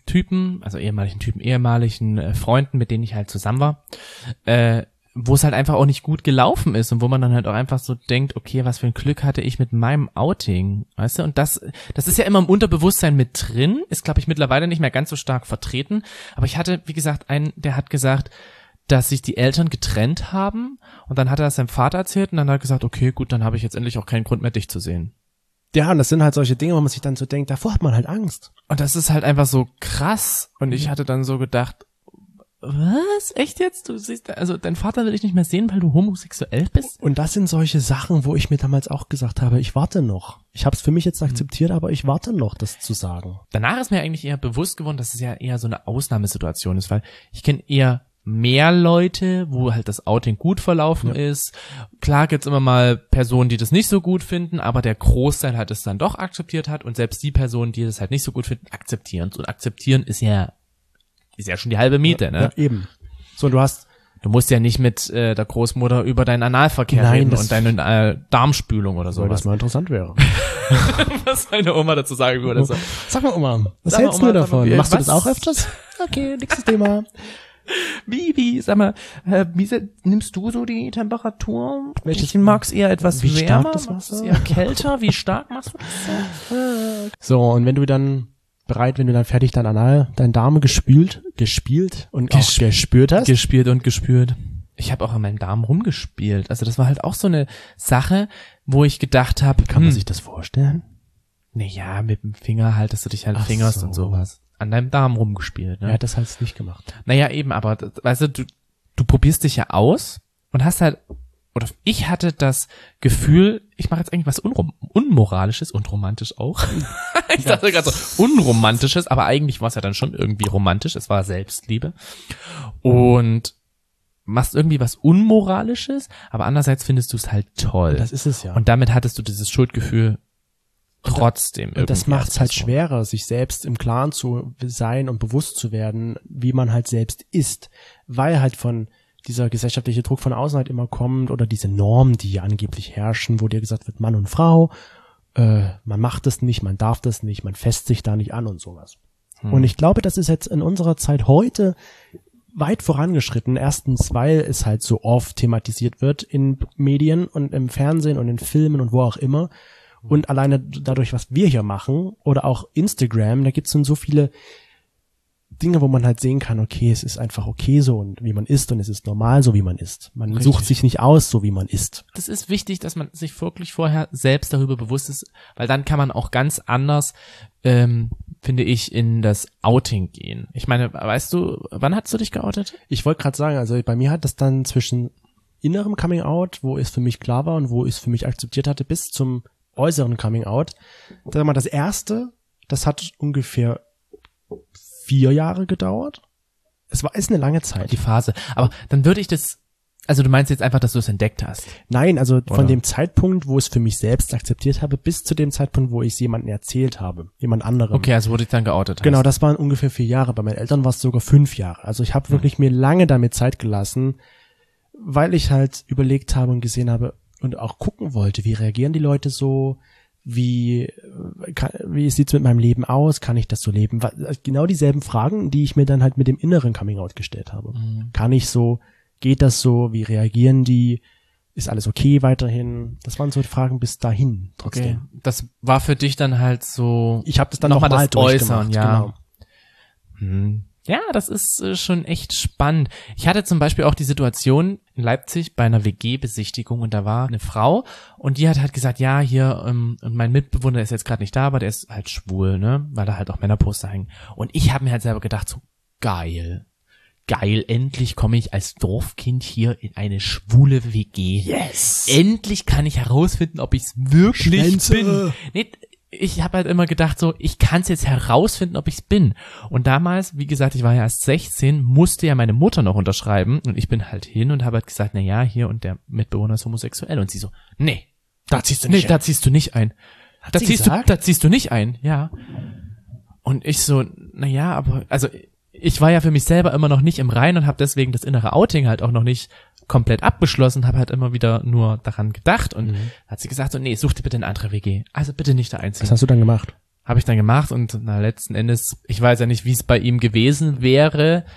Freunden, mit denen ich halt zusammen war, wo es halt einfach auch nicht gut gelaufen ist und wo man dann halt auch einfach so denkt, okay, was für ein Glück hatte ich mit meinem Outing, weißt du? Und das ist ja immer im Unterbewusstsein mit drin, ist, glaube ich, mittlerweile nicht mehr ganz so stark vertreten. Aber ich hatte, wie gesagt, einen, der hat gesagt, dass sich die Eltern getrennt haben und dann hat er das seinem Vater erzählt und dann hat er gesagt, okay, gut, dann habe ich jetzt endlich auch keinen Grund mehr, dich zu sehen. Ja, und das sind halt solche Dinge, wo man sich dann so denkt, davor hat man halt Angst. Und das ist halt einfach so krass. Und ich hatte dann so gedacht, was? Echt jetzt? Du siehst, also dein Vater will dich nicht mehr sehen, weil du homosexuell bist? Und das sind solche Sachen, wo ich mir damals auch gesagt habe, ich warte noch. Ich habe es für mich jetzt akzeptiert, aber ich warte noch, das zu sagen. Danach ist mir eigentlich eher bewusst geworden, dass es ja eher so eine Ausnahmesituation ist, weil ich kenne eher mehr Leute, wo halt das Outing gut verlaufen ist. Klar gibt's immer mal Personen, die das nicht so gut finden, aber der Großteil hat es dann doch akzeptiert hat und selbst die Personen, die das halt nicht so gut finden, akzeptieren. Und akzeptieren ist ja schon die halbe Miete, ne? Ja, eben. So, du musst ja nicht mit der Großmutter über deinen Analverkehr reden und deine Darmspülung oder sowas. Weil das mal interessant wäre. Was meine Oma dazu sagen würde. Sag mal, Oma, was hältst du davon? Machst du das auch öfters? Okay, nächstes Thema. Sag mal, wie nimmst du so die Temperatur? Ich mag's eher etwas wie wärmer, stark das Wasser? Eher kälter, wie stark machst du das? So, und wenn du dann fertig dein Darm gespielt und auch gespürt hast? Gespielt und gespürt. Ich habe auch an meinem Darm rumgespielt. Also das war halt auch so eine Sache, wo ich gedacht habe, kann man sich das vorstellen? Naja, mit dem Finger haltest du dich halt fingerst und sowas. An deinem Darm rumgespielt, ne? Er hat das halt nicht gemacht. Naja, eben, aber, weißt du probierst dich ja aus und hast halt, oder ich hatte das Gefühl, ich mache jetzt eigentlich was Unmoralisches und romantisch auch. Ich dachte gerade so, Unromantisches, aber eigentlich war es ja dann schon irgendwie romantisch, es war Selbstliebe. Und machst irgendwie was Unmoralisches, aber andererseits findest du es halt toll. Das ist es ja. Und damit hattest du dieses Schuldgefühl trotzdem. Und das macht es halt schwerer, sich selbst im Klaren zu sein und bewusst zu werden, wie man halt selbst ist, weil halt von dieser gesellschaftliche Druck von außen halt immer kommt oder diese Normen, die ja angeblich herrschen, wo dir gesagt wird, Mann und Frau, man macht das nicht, man darf das nicht, man fässt sich da nicht an und sowas. Und ich glaube, das ist jetzt in unserer Zeit heute weit vorangeschritten. Erstens, weil es halt so oft thematisiert wird in Medien und im Fernsehen und in Filmen und wo auch immer. Und alleine dadurch, was wir hier machen oder auch Instagram, da gibt's dann so viele Dinge, wo man halt sehen kann, okay, es ist einfach okay so und wie man ist und es ist normal so, wie man ist. Man sucht sich nicht aus, so wie man ist. Das ist wichtig, dass man sich wirklich vorher selbst darüber bewusst ist, weil dann kann man auch ganz anders, finde ich, in das Outing gehen. Ich meine, weißt du, wann hast du dich geoutet? Ich wollte gerade sagen, also bei mir hat das dann zwischen innerem Coming Out, wo es für mich klar war und wo ich es für mich akzeptiert hatte, bis zum äußeren Coming Out. Sag mal, das erste, das hat ungefähr 4 Jahre gedauert. Ist eine lange Zeit. Die Phase. Aber dann würde ich das, also du meinst jetzt einfach, dass du es entdeckt hast? Nein, also von dem Zeitpunkt, wo ich es für mich selbst akzeptiert habe, bis zu dem Zeitpunkt, wo ich es jemandem erzählt habe. Jemand anderem. Okay, also wo du dich dann geoutet hast. Genau, das waren ungefähr 4 Jahre. Bei meinen Eltern war es sogar 5 Jahre. Also ich habe wirklich mir lange damit Zeit gelassen, weil ich halt überlegt habe und gesehen habe, und auch gucken wollte, wie reagieren die Leute so, wie sieht's mit meinem Leben aus, kann ich das so leben? Genau dieselben Fragen, die ich mir dann halt mit dem inneren Coming Out gestellt habe. Kann ich so, geht das so, wie reagieren die, Ist alles okay weiterhin? Das waren so die Fragen bis dahin trotzdem. Okay. Das war für dich dann halt so. Ich habe das dann nochmal nochmal das Äußern, durchgemacht. ja. Genau. Ja, das ist schon echt spannend. Ich hatte zum Beispiel auch die Situation in Leipzig bei einer WG-Besichtigung und da war eine Frau und die hat halt gesagt, ja, hier, und mein Mitbewohner ist jetzt gerade nicht da, aber der ist halt schwul, ne, weil da halt auch Männerposter hängen. Und ich habe mir halt selber gedacht, so geil, endlich komme ich als Dorfkind hier in eine schwule WG. Yes! Endlich kann ich herausfinden, ob ich's wirklich Schwänze. bin. Nee, ich habe halt immer gedacht so, ich kann es jetzt herausfinden, ob ich's bin. Und damals, wie gesagt, ich war ja erst 16, musste ja meine Mutter noch unterschreiben und ich bin halt hin und habe halt gesagt, na ja, hier und der Mitbewohner ist homosexuell und sie so, nee, Da ziehst du nicht da ziehst du nicht ein. Da sie ziehst du, gesagt? da ziehst du nicht ein, ja. Und ich so, na ja, aber also ich war ja für mich selber immer noch nicht im Reinen und habe deswegen das innere Outing halt auch noch nicht komplett abgeschlossen, habe halt immer wieder nur daran gedacht und hat sie gesagt so, nee, such dir bitte eine andere WG. Also bitte nicht da einziehen. Was hast du dann gemacht? Habe ich dann gemacht und na, letzten Endes, ich weiß ja nicht, wie es bei ihm gewesen wäre,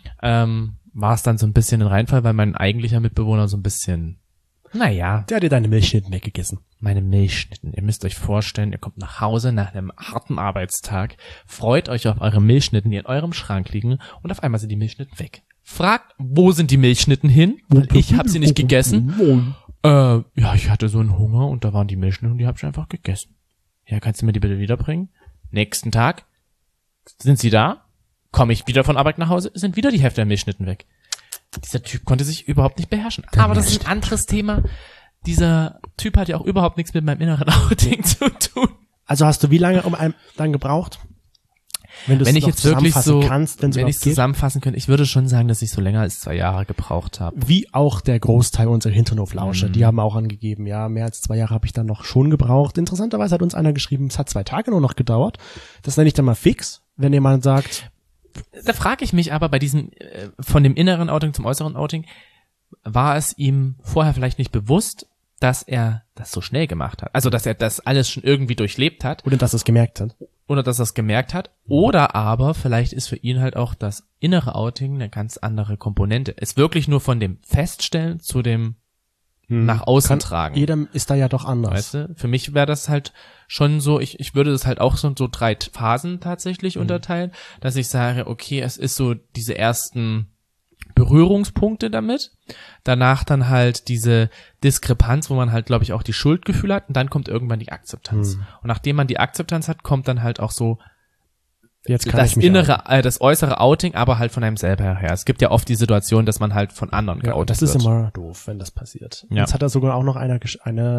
war es dann so ein bisschen ein Reinfall, weil mein eigentlicher Mitbewohner so ein bisschen, naja, Der hat dir deine Milchschnitten weggegessen. meine Milchschnitten. Ihr müsst euch vorstellen, ihr kommt nach Hause nach einem harten Arbeitstag, freut euch auf eure Milchschnitten, die in eurem Schrank liegen und auf einmal sind die Milchschnitten weg. Fragt, wo sind die Milchschnitten hin? Weil ich habe sie nicht gegessen. Ja, ich hatte so einen Hunger und da waren die Milchschnitten und die habe ich einfach gegessen. Ja, kannst du mir die bitte wiederbringen? Nächsten Tag sind sie da, komme ich wieder von Arbeit nach Hause, sind wieder die Hälfte der Milchschnitten weg. Dieser Typ konnte sich überhaupt nicht beherrschen. Aber das ist ein anderes Thema. Dieser Typ hat ja auch überhaupt nichts mit meinem inneren Outing zu tun. Also hast du wie lange dann gebraucht? Wenn Wenn ich noch jetzt wirklich zusammenfassen so, kannst, wenn ich es geht. zusammenfassen könnte, ich würde schon sagen, dass ich so länger als 2 Jahre gebraucht habe. Wie auch der Großteil unserer Hinterhoflauscher. Die haben auch angegeben, ja, mehr als 2 Jahre habe ich dann noch schon gebraucht. Interessanterweise hat uns einer geschrieben, es hat 2 Tage nur noch gedauert. Das nenne ich dann mal fix, wenn jemand sagt, Da frage ich mich aber bei diesem, von dem inneren Outing zum äußeren Outing, war es ihm vorher vielleicht nicht bewusst, dass er das so schnell gemacht hat? Also, dass er das alles schon irgendwie durchlebt hat. oder dass er es gemerkt hat. Oder dass er es gemerkt hat. Oder aber vielleicht ist für ihn halt auch das innere Outing eine ganz andere Komponente. Es wirklich nur von dem Feststellen zu dem nach außen tragen. Jeder ist da ja doch anders. Weißt du? Für mich wäre das halt schon so, ich würde das halt auch so 3 Phasen tatsächlich unterteilen, dass ich sage, okay, es ist so diese ersten Berührungspunkte damit, danach dann halt diese Diskrepanz, wo man halt, glaube ich, auch die Schuldgefühle hat und dann kommt irgendwann die Akzeptanz. Und nachdem man die Akzeptanz hat, kommt dann halt auch so Jetzt kann das ich mich innere, das äußere Outing, aber halt von einem selber her. Es gibt ja oft die Situation, dass man halt von anderen ja, geoutet das ist wird. immer doof, wenn das passiert. Ja. Jetzt hat da sogar auch noch eine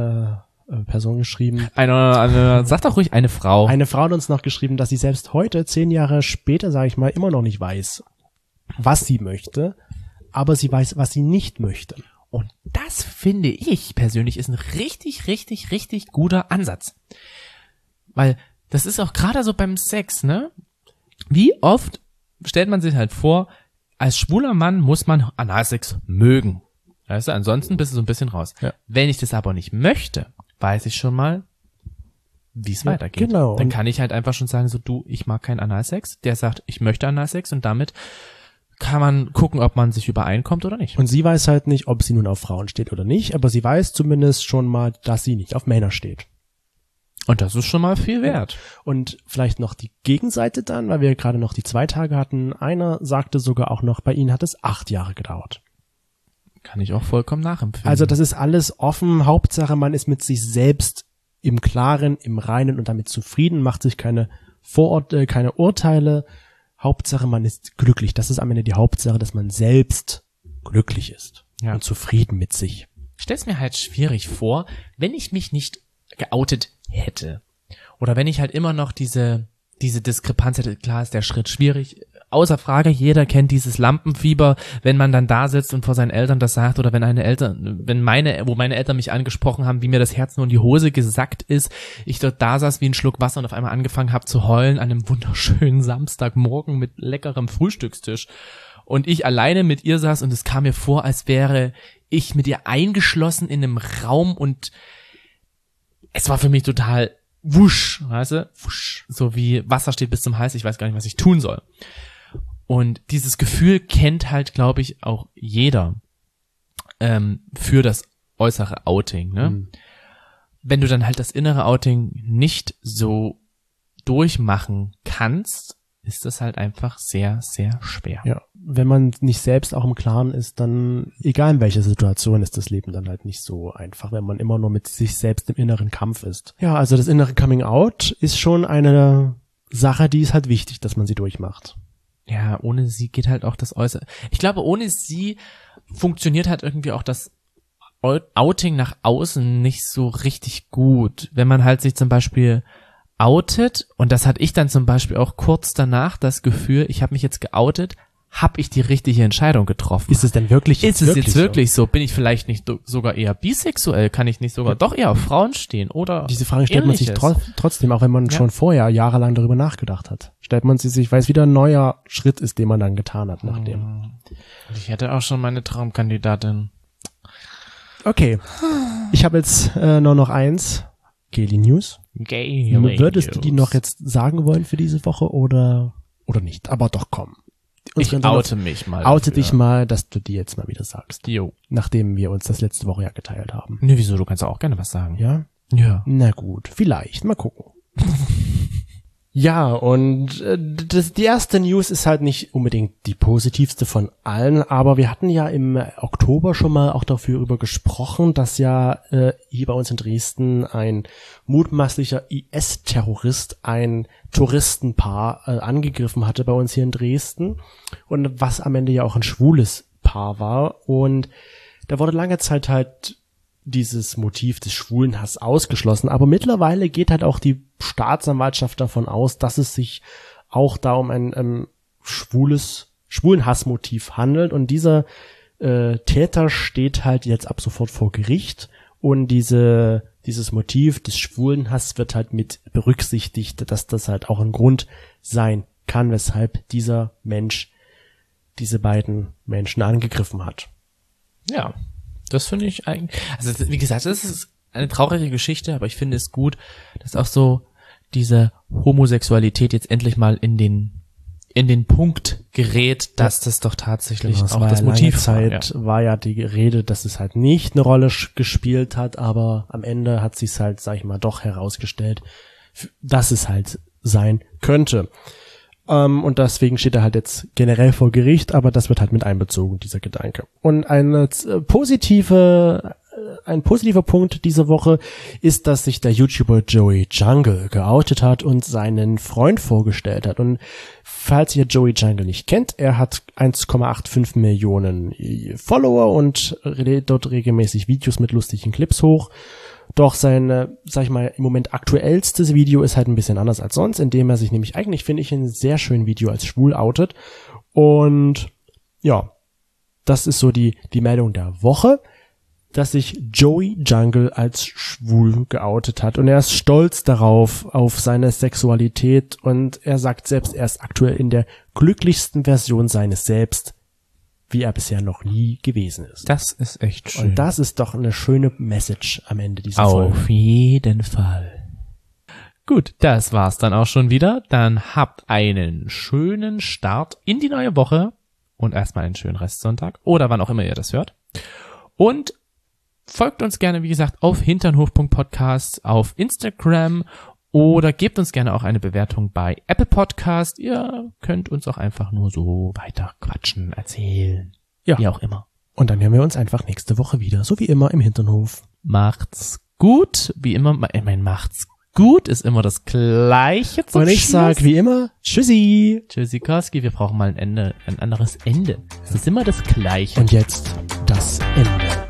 Person geschrieben. Sag doch ruhig eine Frau. Eine Frau hat uns noch geschrieben, dass sie selbst heute, 10 Jahre später, sage ich mal, immer noch nicht weiß, was sie möchte, aber sie weiß, was sie nicht möchte. Und das finde ich persönlich ist ein richtig, richtig, richtig guter Ansatz. Weil das ist auch gerade so beim Sex, ne? Wie oft stellt man sich halt vor, als schwuler Mann muss man Analsex mögen. Weißt du, ansonsten bist du so ein bisschen raus. Ja. Wenn ich das aber nicht möchte, weiß ich schon mal, wie es Ja, weitergeht. genau. Dann Und kann ich halt einfach schon sagen, so du, ich mag keinen Analsex. Der sagt, ich möchte Analsex und damit kann man gucken, ob man sich übereinkommt oder nicht. Und sie weiß halt nicht, ob sie nun auf Frauen steht oder nicht, aber sie weiß zumindest schon mal, dass sie nicht auf Männer steht. Und das ist schon mal viel wert. Und vielleicht noch die Gegenseite dann, weil wir gerade noch die 2 Tage hatten. Einer sagte sogar auch noch, bei ihnen hat es 8 Jahre gedauert. Kann ich auch vollkommen nachempfinden. Also das ist alles offen. Hauptsache, man ist mit sich selbst im Klaren, im Reinen und damit zufrieden, macht sich keine keine Urteile. Hauptsache, man ist glücklich. Das ist am Ende die Hauptsache, dass man selbst glücklich ist Ja. und zufrieden mit sich. Ich stell's mir halt schwierig vor, wenn ich mich nicht geoutet hätte. Oder wenn ich halt immer noch diese Diskrepanz hätte. Klar ist der Schritt schwierig. Außer Frage, jeder kennt dieses Lampenfieber, wenn man dann da sitzt und vor seinen Eltern das sagt oder wo meine Eltern mich angesprochen haben, wie mir das Herz nur in die Hose gesackt ist, ich dort da saß wie ein Schluck Wasser und auf einmal angefangen habe zu heulen an einem wunderschönen Samstagmorgen mit leckerem Frühstückstisch und ich alleine mit ihr saß und es kam mir vor, als wäre ich mit ihr eingeschlossen in einem Raum und es war für mich total wusch, weißt du? Wusch. So wie Wasser steht bis zum Hals, ich weiß gar nicht, was ich tun soll. Und dieses Gefühl kennt halt, glaube ich, auch jeder für das äußere Outing, ne? Wenn du dann halt das innere Outing nicht so durchmachen kannst, ist das halt einfach sehr, sehr schwer. Ja, wenn man nicht selbst auch im Klaren ist, dann, egal in welcher Situation, ist das Leben dann halt nicht so einfach, wenn man immer nur mit sich selbst im inneren Kampf ist. Ja, also das innere Coming Out ist schon eine Sache, die ist halt wichtig, dass man sie durchmacht. Ja, ohne sie geht halt auch das Äußere. Ich glaube, ohne sie funktioniert halt irgendwie auch das Outing nach außen nicht so richtig gut. Wenn man halt sich zum Beispiel outet, und das hatte ich dann zum Beispiel auch kurz danach das Gefühl, ich habe mich jetzt geoutet, habe ich die richtige Entscheidung getroffen. Ist es denn wirklich Ist es jetzt wirklich so? Bin ich vielleicht nicht sogar eher bisexuell? Kann ich nicht sogar doch eher auf Frauen stehen? Oder diese Frage stellt man sich Ähnliches? trotzdem, auch wenn man schon vorher jahrelang darüber nachgedacht hat. Stellt man sie sich, weil es wieder ein neuer Schritt ist, den man dann getan hat nachdem. Ich hätte auch schon meine Traumkandidatin. Okay, ich habe jetzt nur noch eins. Gaily News. Würdest du die noch jetzt sagen wollen für diese Woche oder nicht? Aber doch, komm. Ich oute mich mal. Oute dich mal, dass du die jetzt mal wieder sagst. Jo. Nachdem wir uns das letzte Woche ja geteilt haben. Ne, wieso? Du kannst auch gerne was sagen. Ja? Ja. Na gut, vielleicht. Mal gucken. Ja, und die erste News ist halt nicht unbedingt die positivste von allen, aber wir hatten ja im Oktober schon mal auch darüber gesprochen, dass ja hier bei uns in Dresden ein mutmaßlicher IS-Terrorist ein Touristenpaar angegriffen hatte bei uns hier in Dresden und was am Ende ja auch ein schwules Paar war, und da wurde lange Zeit halt dieses Motiv des Schwulenhass ausgeschlossen, aber mittlerweile geht halt auch die Staatsanwaltschaft davon aus, dass es sich auch da um ein Schwulenhassmotiv handelt, und dieser Täter steht halt jetzt ab sofort vor Gericht, und dieses Motiv des Schwulenhass wird halt mit berücksichtigt, dass das halt auch ein Grund sein kann, weshalb dieser Mensch diese beiden Menschen angegriffen hat. Ja. Das finde ich eigentlich, also wie gesagt, das ist eine traurige Geschichte, aber ich finde es gut, dass auch so diese Homosexualität jetzt endlich mal in den Punkt gerät, dass das doch tatsächlich genau, auch das Motiv war ja die Rede, dass es halt nicht eine Rolle gespielt hat, aber am Ende hat sich's halt, sag ich mal, doch herausgestellt, dass es halt sein könnte. Und deswegen steht er halt jetzt generell vor Gericht, aber das wird halt mit einbezogen, dieser Gedanke. Und ein positiver Punkt diese Woche ist, dass sich der YouTuber Joey Jungle geoutet hat und seinen Freund vorgestellt hat. Und falls ihr Joey Jungle nicht kennt, er hat 1,85 Millionen Follower und lädt dort regelmäßig Videos mit lustigen Clips hoch. Doch sein, sag ich mal, im Moment aktuellstes Video ist halt ein bisschen anders als sonst, indem er sich nämlich eigentlich, finde ich, in einem sehr schönen Video als schwul outet. Und ja, das ist so die Meldung der Woche, dass sich Joey Jungle als schwul geoutet hat. Und er ist stolz darauf, auf seine Sexualität. Und er sagt selbst, er ist aktuell in der glücklichsten Version seines Selbst, wie er bisher noch nie gewesen ist. Das ist echt schön. Und das ist doch eine schöne Message am Ende dieser Folge. Auf jeden Fall. Gut, das war's dann auch schon wieder. Dann habt einen schönen Start in die neue Woche und erstmal einen schönen Restsonntag oder wann auch immer ihr das hört. Und folgt uns gerne, wie gesagt, auf hinternhof.podcast auf Instagram oder gebt uns gerne auch eine Bewertung bei Apple Podcast. Ihr könnt uns auch einfach nur so weiter quatschen, erzählen. Ja. Wie auch immer. Und dann hören wir uns einfach nächste Woche wieder, so wie immer im Hinternhof. Macht's gut, wie immer, macht's gut ist immer das Gleiche zum Und ich Schluss. sag wie immer, Tschüssi. Tschüssikowski, wir brauchen mal ein Ende, ein anderes Ende. Es ist immer das Gleiche. Und jetzt das Ende.